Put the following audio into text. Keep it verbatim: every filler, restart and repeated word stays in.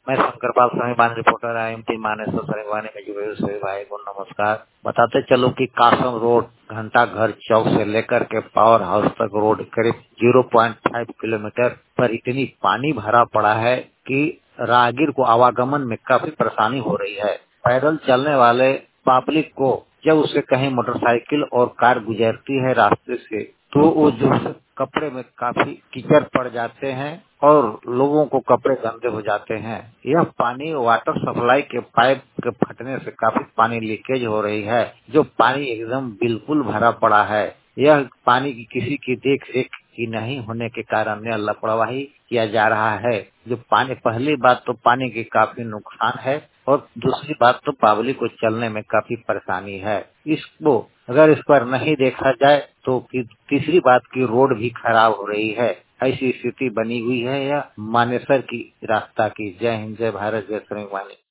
मैं Shankar Pal Swabhiman reporter I M T Manesar स्वाभिमानी में जुड़े सभी भाई को नमस्कार। बताते चलो कि कासम रोड घंटा घर चौक से लेकर के पावर हाउस तक रोड करीब ज़ीरो पॉइंट पाँच किलोमीटर पर इतनी पानी भरा पड़ा है कि राहगीर को आवागमन में काफी परेशानी हो रही है। पैदल चलने वाले पब्लिक को जब उससे कहीं मोटरसाइकिल और कार गुजरती है रास्ते से तो वो जो कपड़े में काफी कीचड़ पड़ जाते हैं और लोगों को कपड़े गंदे हो जाते हैं। यह पानी वाटर सप्लाई के पाइप के फटने से काफी पानी लीकेज हो रही है, जो पानी एकदम बिल्कुल भरा पड़ा है। यह पानी की किसी की देख रेख की नहीं होने के कारण यह लापरवाही किया जा रहा है। जो पानी पहली बात तो पानी की काफी नुकसान है और दूसरी बात तो पब्लिक को चलने में काफी परेशानी है। इसको अगर इस पर नहीं देखा जाए तो तीसरी बात की रोड भी खराब हो रही है। ऐसी स्थिति बनी हुई है या मानेसर की रास्ता की। जय हिंद, जय भारत, जय स्वाभिमानी।